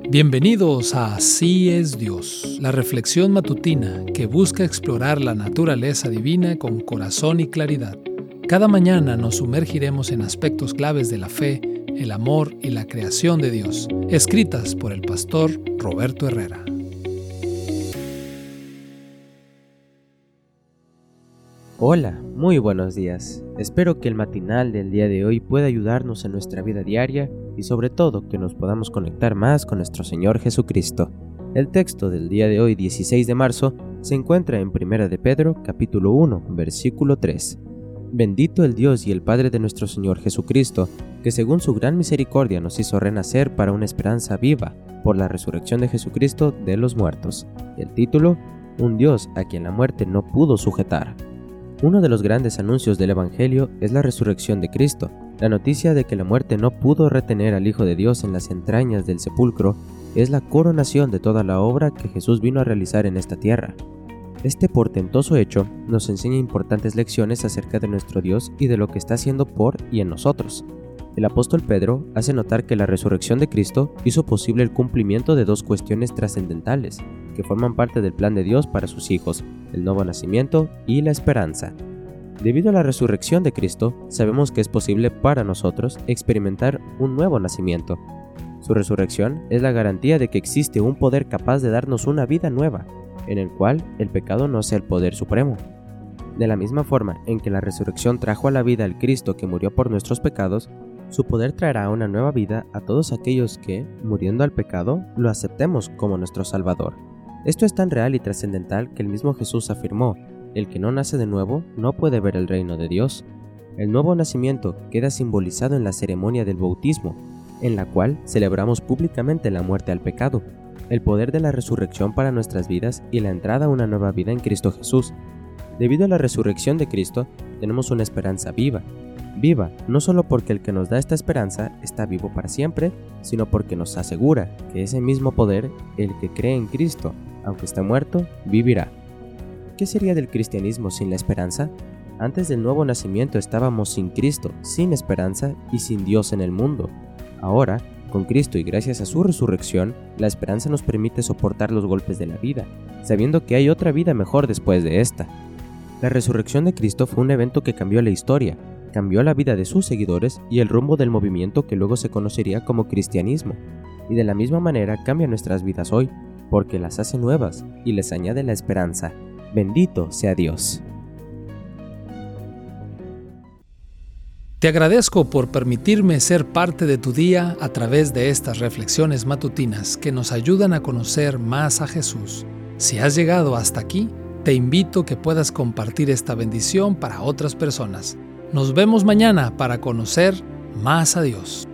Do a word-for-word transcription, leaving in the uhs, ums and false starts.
Bienvenidos a Así es Dios, la reflexión matutina que busca explorar la naturaleza divina con corazón y claridad. Cada mañana nos sumergiremos en aspectos claves de la fe, el amor y la creación de Dios, escritas por el pastor Roberto Herrera. Hola, muy buenos días. Espero que el matinal del día de hoy pueda ayudarnos en nuestra vida diaria y sobre todo que nos podamos conectar más con nuestro Señor Jesucristo. El texto del día de hoy, dieciséis de marzo, se encuentra en Primera de Pedro, capítulo uno, versículo tres. Bendito el Dios y el Padre de nuestro Señor Jesucristo, que según su gran misericordia nos hizo renacer para una esperanza viva por la resurrección de Jesucristo de los muertos. El título, Un Dios a quien la muerte no pudo sujetar. Uno de los grandes anuncios del Evangelio es la resurrección de Cristo. La noticia de que la muerte no pudo retener al Hijo de Dios en las entrañas del sepulcro es la coronación de toda la obra que Jesús vino a realizar en esta tierra. Este portentoso hecho nos enseña importantes lecciones acerca de nuestro Dios y de lo que está haciendo por y en nosotros. El apóstol Pedro hace notar que la resurrección de Cristo hizo posible el cumplimiento de dos cuestiones trascendentales que forman parte del plan de Dios para sus hijos, el nuevo nacimiento y la esperanza. Debido a la resurrección de Cristo, sabemos que es posible para nosotros experimentar un nuevo nacimiento. Su resurrección es la garantía de que existe un poder capaz de darnos una vida nueva, en el cual el pecado no sea el poder supremo. De la misma forma en que la resurrección trajo a la vida al Cristo que murió por nuestros pecados, su poder traerá una nueva vida a todos aquellos que, muriendo al pecado, lo aceptemos como nuestro Salvador. Esto es tan real y trascendental que el mismo Jesús afirmó: el que no nace de nuevo no puede ver el reino de Dios. El nuevo nacimiento queda simbolizado en la ceremonia del bautismo, en la cual celebramos públicamente la muerte al pecado, el poder de la resurrección para nuestras vidas y la entrada a una nueva vida en Cristo Jesús. Debido a la resurrección de Cristo, tenemos una esperanza viva. Viva, no solo porque el que nos da esta esperanza está vivo para siempre, sino porque nos asegura que ese mismo poder, el que cree en Cristo, aunque esté muerto, vivirá. ¿Qué sería del cristianismo sin la esperanza? Antes del nuevo nacimiento estábamos sin Cristo, sin esperanza y sin Dios en el mundo. Ahora, con Cristo y gracias a su resurrección, la esperanza nos permite soportar los golpes de la vida, sabiendo que hay otra vida mejor después de esta. La resurrección de Cristo fue un evento que cambió la historia, cambió la vida de sus seguidores y el rumbo del movimiento que luego se conocería como cristianismo. Y de la misma manera cambia nuestras vidas hoy, porque las hace nuevas y les añade la esperanza. Bendito sea Dios. Te agradezco por permitirme ser parte de tu día a través de estas reflexiones matutinas que nos ayudan a conocer más a Jesús. Si has llegado hasta aquí, te invito a que puedas compartir esta bendición para otras personas. Nos vemos mañana para conocer más a Dios.